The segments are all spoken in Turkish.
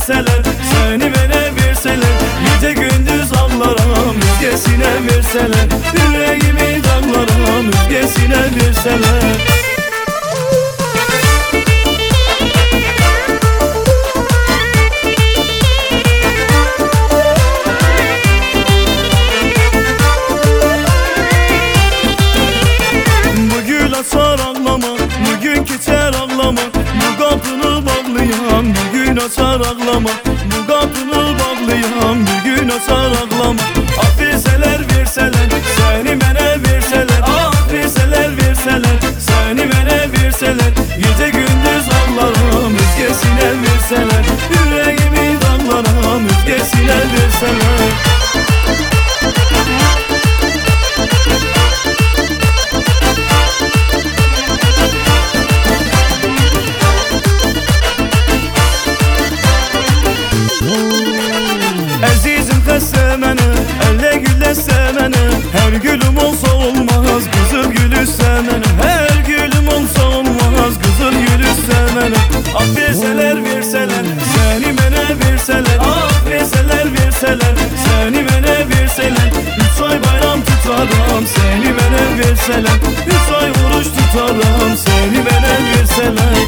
verseler, seni bana verseler, gece gündüz ağlarım özgesine verseler, yüreğimi dağlarım özgesine verseler. Açar ağlama, bugün geçer ağlama, bu kapını bağlayan bugün açar ağlama, bu kapını bağlayan bugün açar ağlama. Affetseler verseler, seni bana verseler, affetseler verseler, seni bana verseler, gece gündüz ağlarım özgesine verseler, yüreğimi dağlarım özgesine verseler. Elle gülle sevene, her gülüm olsa olmaz kızıl gülü sevene, her gülüm olsa olmaz kızıl gülü sevene. Affetseler verseler, seni bana verseler, affetseler verseler, seni bana verseler, 3 ay bayram tutarım seni bana verseler, 3 ay oruç tutarım seni bana verseler.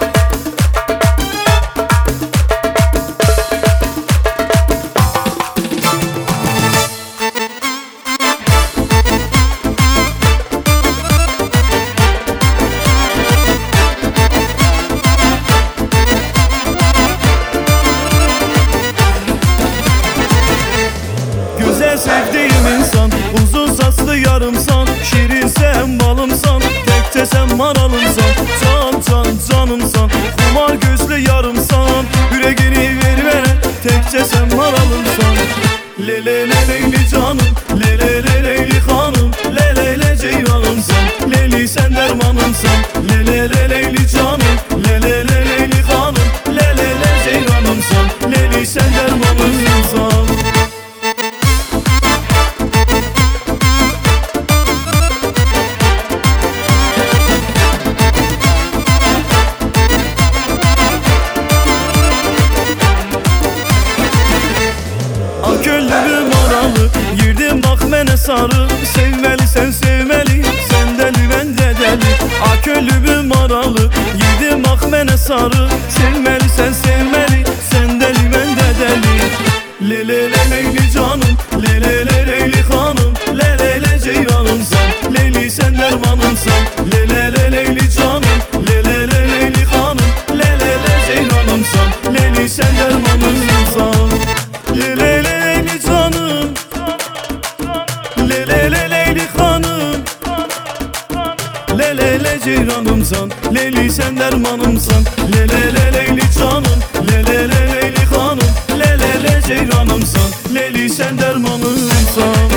Sevdiğim insan, uzun saçlı yarımsan, şirinsen balımsan, tektesen maralımsan, can can canımsan, kumar gözlü yarımsan, yüreğini vermene, tekçesen maralımsan. Le le le leyli canım, le le le leyli hanım, le le le ceylanımsan, leyli sen dermanımsan, le le le leyli canım, le le le leyli hanım, le le le ceylanımsan, leyli sen dermanımsan. Gönlümü maralı, girdim bak mene sarı, sevmeli sen sevmeli, sen deli ben de deli. Gönlümü maralı, girdim bak mene sarı, sevmeli sen sevmeli, sen deli ben de deli. Le le le leyli canım, le le le leyli hanım, le le le ceylanımsan, leyli sen dermanımsan, le le le leyli canım, le le le leyli hanım, le le le ceylanımsan, leyli sen dermanımsan. Le le le leyli canım, le le le leyli hanım, le le le ceylanımsan, leyli sen dermanımsan, le le le leyli canım, le le le leyli hanım, le le le ceylanımsan, leyli sen dermanımsan.